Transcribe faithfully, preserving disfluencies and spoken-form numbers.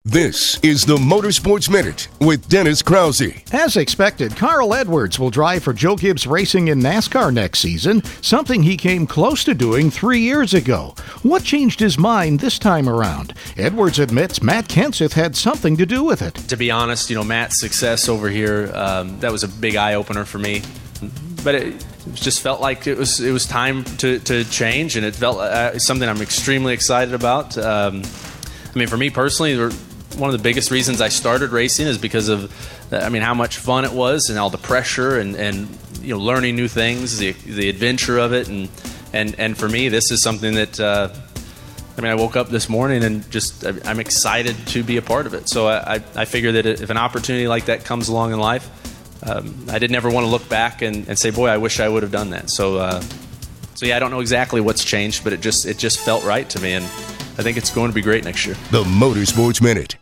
This is the Motorsports Minute with Dennis Krause. As expected, Carl Edwards will drive for Joe Gibbs Racing in NASCAR next season, something he came close to doing three years ago. What changed his mind this time around? Edwards admits Matt Kenseth had something to do with it. To be honest, you know, Matt's success over here, um, that was a big eye-opener for me. But it just felt like it was it was time to, to change, and it felt uh, something I'm extremely excited about. Um, I mean, for me personally, one of the biggest reasons I started racing is because of, I mean, how much fun it was and all the pressure and, and you know, learning new things, the the adventure of it, and and and for me, this is something that uh, I mean, I woke up this morning and just I'm excited to be a part of it. So I I figure that if an opportunity like that comes along in life, um, I didn't ever want to look back and, and say, boy, I wish I would have done that. So uh, so yeah, I don't know exactly what's changed, but it just it just felt right to me, and I think it's going to be great next year. The Motorsports Minute.